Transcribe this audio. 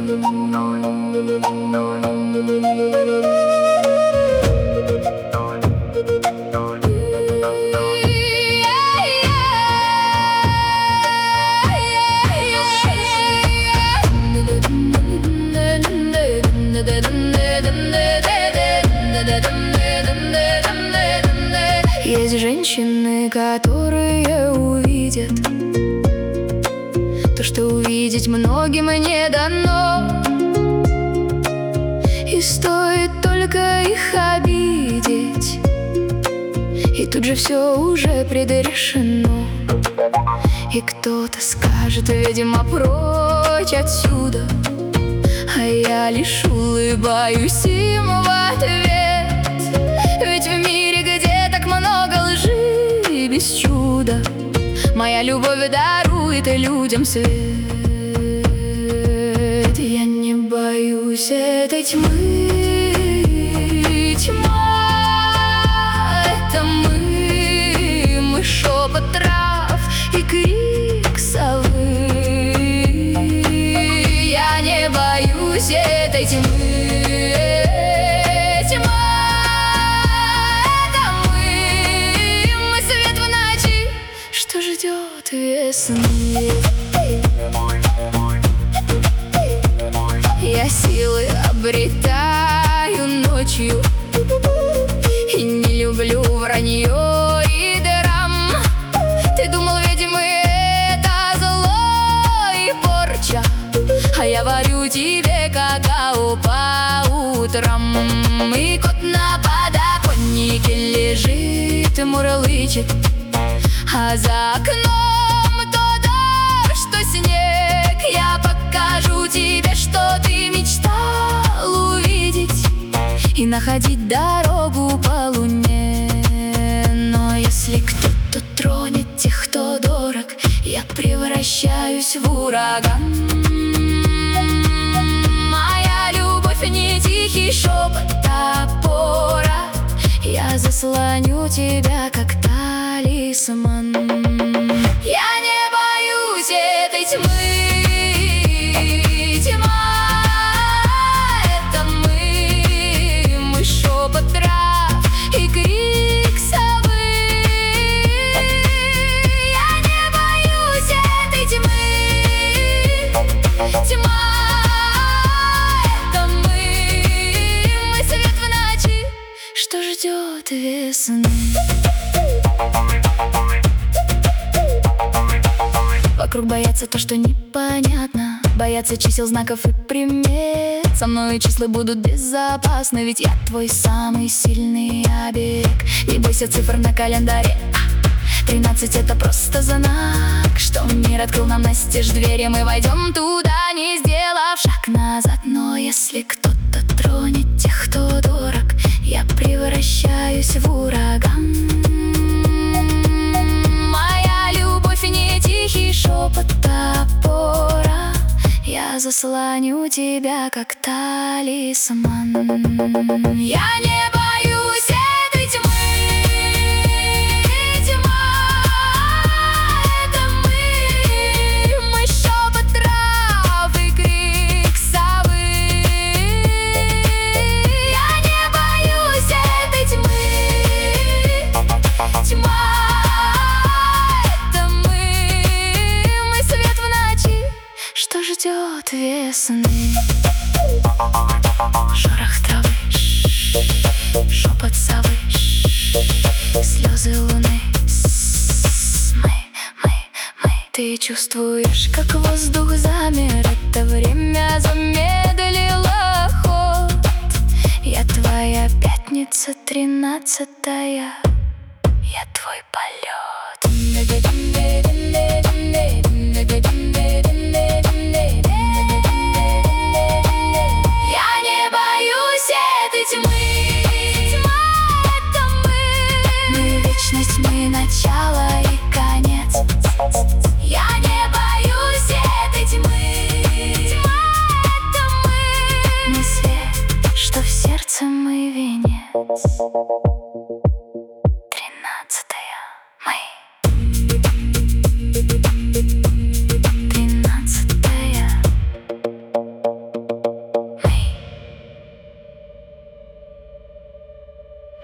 Есть женщины, которые увидят то, что увидеть многим не дано. И стоит только их обидеть, и тут же все уже предрешено. И кто-то скажет, видимо, прочь отсюда, а я лишь улыбаюсь им в ответ. Ведь в мире, где так много лжи и без чуда, моя любовь дарует людям свет. Я не боюсь этой тьмы. Тьма — это мы шепот трав и крик совы. Я не боюсь этой тьмы. Тьма — это мы свет в ночи, что ждет весны. Я силы обретаю ночью и не люблю вранье и драм. Ты думал, видимо, это зло и порча, а я варю тебе какао по утрам. И кот на подоконнике лежит, мурлычет, а за окном то дождь, что снег. Я покажу тебе, что ты мечтал увидеть, и находить дорогу по луне. Но если кто-то тронет тех, кто дорог, я превращаюсь в ураган. Моя любовь не тихий шепот топора, я заслоню тебя, как талисман. Я не боюсь этой тьмы. Весны. Вокруг боятся то, что непонятно, боятся чисел, знаков и примет. Со мной числа будут безопасны, ведь я твой самый сильный оберег. Не бойся цифр на календаре, 13 — это просто знак, что мир открыл нам настежь двери. Мы войдем туда, не сделав шаг назад. Но если кто-то тронет тех, кто дорог, я превращаюсь в ураган. Моя любовь не тихий шепот топора, я заслоню тебя, как талисман. Я не боюсь этой тьмы. Ждет весны. Шорох травы, шепот совы, слезы луны. Мы. Ты чувствуешь, как воздух замер, это время замедлило ход. Я твоя пятница 13-я, я твой полет. Мы начало и конец. Я не боюсь этой тьмы. Тьма — это мы. Мы свет, что в сердце мы венец. 13-я мы.